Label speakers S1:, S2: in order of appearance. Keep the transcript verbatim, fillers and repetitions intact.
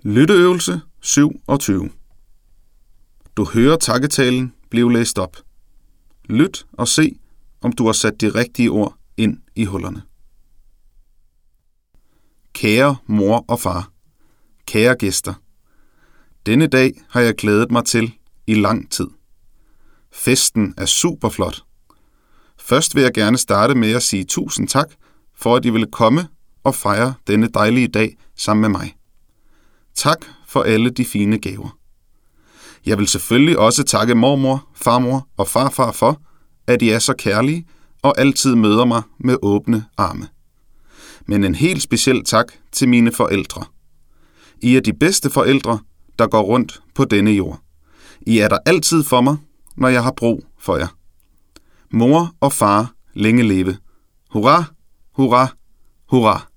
S1: Lytteøvelse syvogtyve. Du hører takketalen blive læst op. Lyt og se, om du har sat de rigtige ord ind i hullerne. Kære mor og far, kære gæster. Denne dag har jeg glædet mig til i lang tid. Festen er superflot. Først vil jeg gerne starte med at sige tusind tak, for at I ville komme og fejre denne dejlige dag sammen med mig. Tak for alle de fine gaver. Jeg vil selvfølgelig også takke mormor, farmor og farfar for, at I er så kærlige og altid møder mig med åbne arme. Men en helt speciel tak til mine forældre. I er de bedste forældre, der går rundt på denne jord. I er der altid for mig, når jeg har brug for jer. Mor og far, længe leve. Hurra, hurra, hurra.